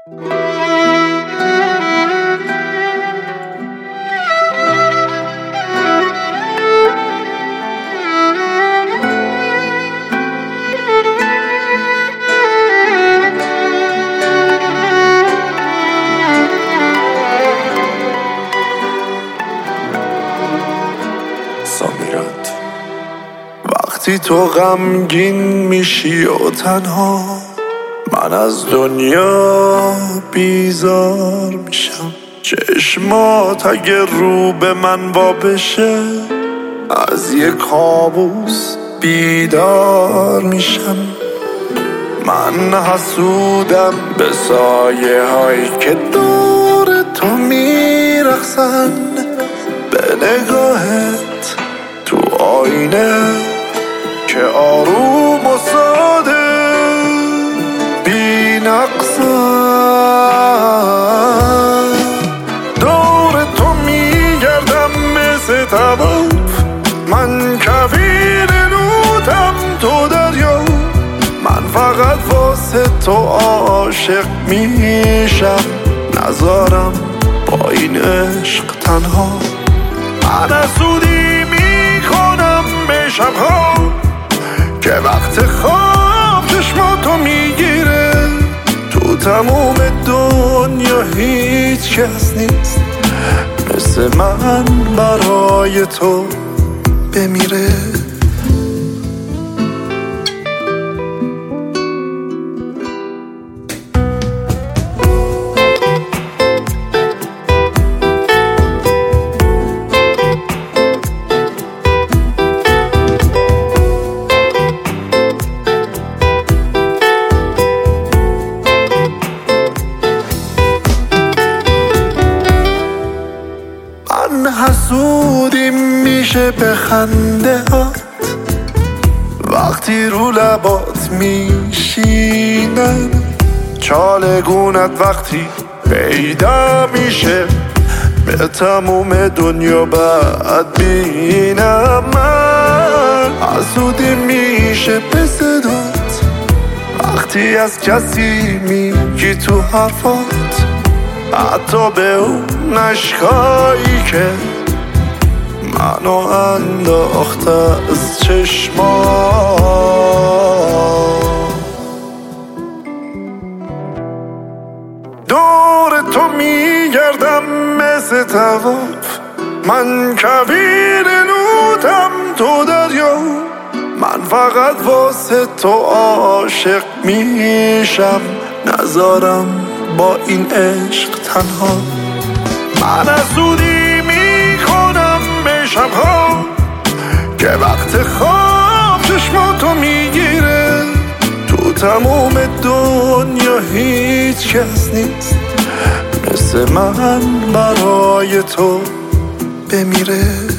وقتی تو غمگین میشی و تنها، من از دنیا بیزار میشم. چشمات اگه رو به من وا بشه، از یه کابوس بیدار میشم. من حسودم به سایه هایی که دور تو میرقصن، به نگاهت تو آینه که آروم و ساده بی نقصن. دور تو میگردم مثل طواف، من کویر لوتم تو دریا. من فقط واسه تو عاشق میشم، نذارم با این عشق تنها. من حسودی میکنم به شبها که وقت خواب چشماتو میگیره. تو تموم دنیا هیچ کس نیست مثل من برای تو بمیره. حسودی میشه به خنده هات، وقتی رو لبات میشینن. چالگونت وقتی پیدا میشه، به تموم دنیا بعد بینم. من حسودی میشه به صدات، وقتی از کسی میگی تو حرفات، حتی به اون عشقایی که منو انداخته از چشمات. دور تو میگردم مثل طواف، من کویر لوتم تو دریا. من فقط واسه تو عاشق میشم، نذارم با این عشق تنها. من حسودی میکنم به شبها که وقت خواب چشماتو میگیره. تو تموم دنیا هیچ کس نیست مثل من برای تو بمیره.